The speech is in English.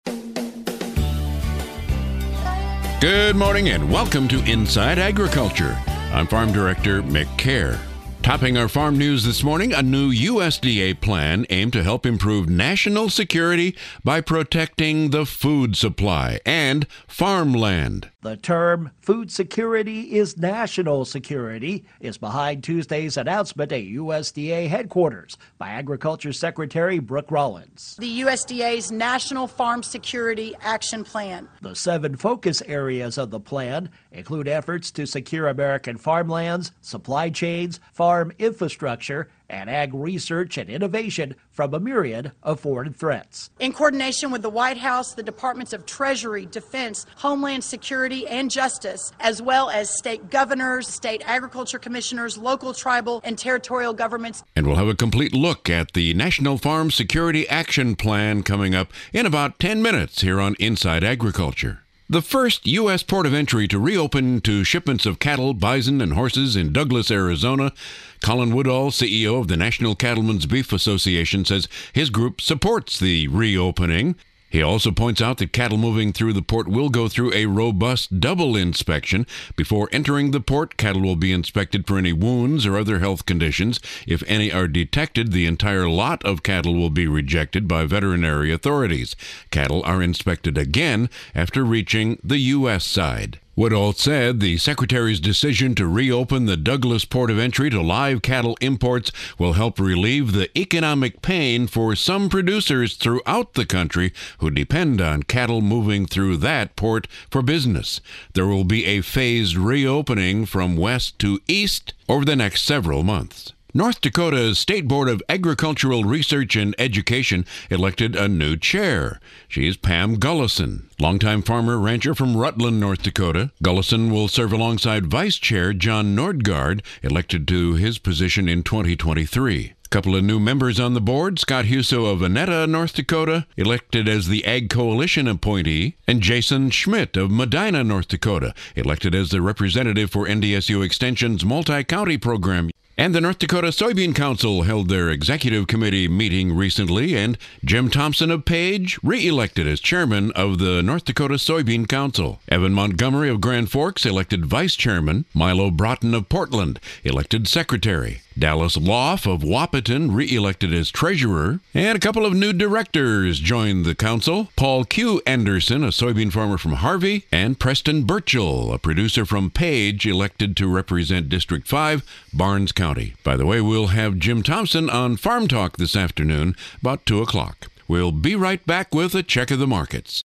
Good morning and welcome to Inside Agriculture. I'm Farm Director Mick Kerr. Topping our farm news this morning, a new USDA plan aimed to help improve national security by protecting the food supply and farmland. The term food security is national security is behind Tuesday's announcement at USDA headquarters by Agriculture Secretary Brooke Rollins. The USDA's National Farm Security Action Plan. The 7 focus areas of the plan include efforts to secure American farmlands, supply chains, farm infrastructure, and ag research and innovation from a myriad of foreign threats. In coordination with the White House, the Departments of Treasury, Defense, Homeland Security, and Justice, as well as state governors, state agriculture commissioners, local, tribal, and territorial governments. And we'll have a complete look at the National Farm Security Action Plan coming up in about 10 minutes here on Inside Agriculture. The first U.S. port of entry to reopen to shipments of cattle, bison, and horses in Douglas, Arizona. Colin Woodall, CEO of the National Cattlemen's Beef Association, says his group supports the reopening. He also points out that cattle moving through the port will go through a robust double inspection. Before entering the port, cattle will be inspected for any wounds or other health conditions. If any are detected, the entire lot of cattle will be rejected by veterinary authorities. Cattle are inspected again after reaching the U.S. side. Woodall said the Secretary's decision to reopen the Douglas port of entry to live cattle imports will help relieve the economic pain for some producers throughout the country who depend on cattle moving through that port for business. There will be a phased reopening from west to east over the next several months. North Dakota's State Board of Agricultural Research and Education elected a new chair. She's Pam Gullison, longtime farmer rancher from Rutland, North Dakota. Gullison will serve alongside Vice Chair John Nordgaard, elected to his position in 2023. A couple of new members on the board, Scott Huso of Annetta, North Dakota, elected as the Ag Coalition appointee, and Jason Schmidt of Medina, North Dakota, elected as the representative for NDSU Extension's multi-county program. And the North Dakota Soybean Council held their executive committee meeting recently, and Jim Thompson of Page re-elected as chairman of the North Dakota Soybean Council. Evan Montgomery of Grand Forks elected vice chairman. Milo Broughton of Portland elected secretary. Dallas Loff of Wahpeton re-elected as treasurer. And a couple of new directors joined the council. Paul Q. Anderson, a soybean farmer from Harvey, and Preston Burchell, a producer from Page, elected to represent District 5, Barnes County. By the way, we'll have Jim Thompson on Farm Talk this afternoon, about 2 o'clock. We'll be right back with a check of the markets.